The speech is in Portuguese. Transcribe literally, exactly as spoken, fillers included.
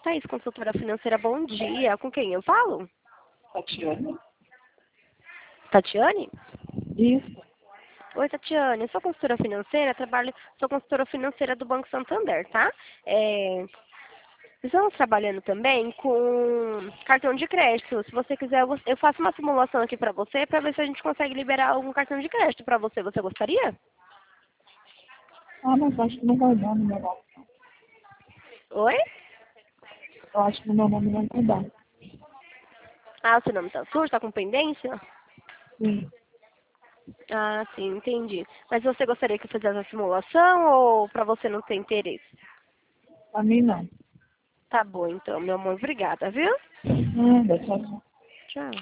Thaís, consultora financeira, bom dia. Com quem eu falo? Tatiane? Tatiane? Isso. Oi, Tatiane. Eu sou consultora financeira, trabalho, sou consultora financeira do Banco Santander, tá? É, estamos trabalhando também com cartão de crédito. Se você quiser, eu vou- eu faço uma simulação aqui pra você, pra ver se a gente consegue liberar algum cartão de crédito pra você. Você gostaria? Ah, mas acho que não vai dar no meu nome. Oi? Eu acho que no meu nome não vai dar. Ah, o seu nome tá sujo? Tá com pendência? Sim. Ah, sim, entendi. Mas você gostaria que eu fizesse a simulação ou pra você não ter interesse? Pra mim não. Tá bom, então, meu amor. Obrigada, viu? Nada, tchau, tchau. Tchau.